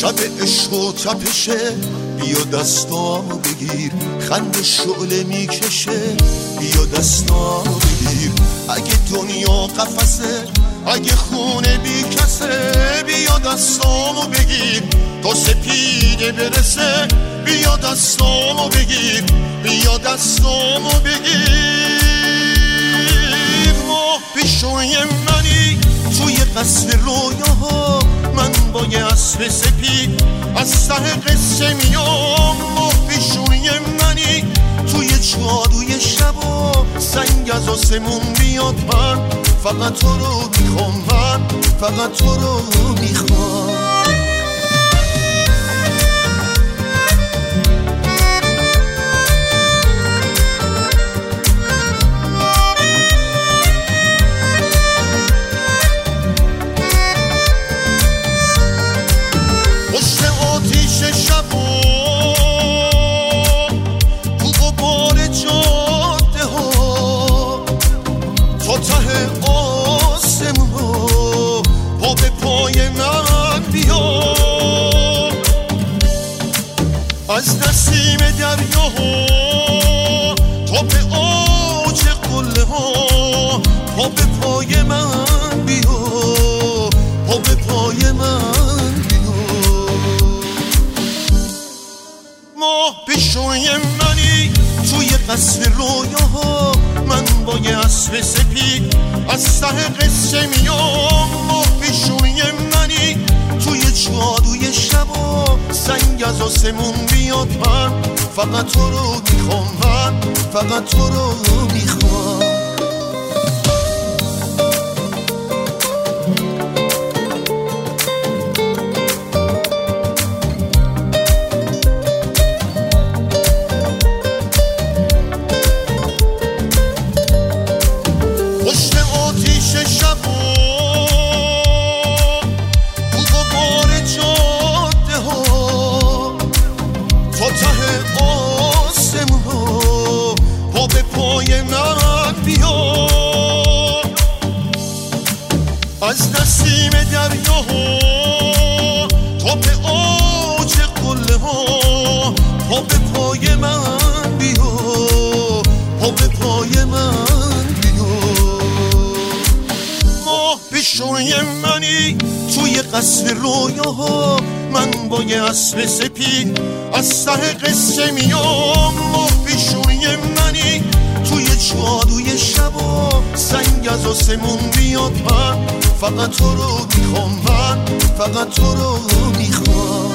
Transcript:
شب عشق و تپشه، بیا دستامو بگیر، خند شعله میکشه، بیا دستامو بگیر. اگه دنیا قفسه، اگه خونه بی کسه، بیا دستامو بگیر تا سپیده برسه، بیا دستامو بگیر، بیا دستامو بگیر. ماه پیشوی منی توی قصر رویاها، من با یه اسب سپید از سر قصه میام. ماه پیشوی منی توی جادوی شبا، سنگ از آسمون بیاد، من فقط تو رو میخوام، من فقط تو رو میخوام. از نسیم دریاها تا به اوج قله ها، پا به پای من بیا، پا به پای من بیا. ماه پیشوی منی توی قصر رویاها، من با یه اسب سپید از سر قصه میام. ماه پیشوی منی توی جادوی شبا، سنگ از آسمون بیاد، من فقط تو رو میخوام، من فقط تو رو میخوام. پشت آتیش شبا از نسیم دریاها تا به اوج قله ها، پا به پای من بیا، پا به پای من بیا. ماه پیشوی منی توی قصر رویاها، من با یه اسب سپید از سر قصه میام. ماه پیشوی منی توی جادوی شبا، سنگ از آسمون بیاد، من فقط تو رو میخوام، من فقط تو رو میخوام.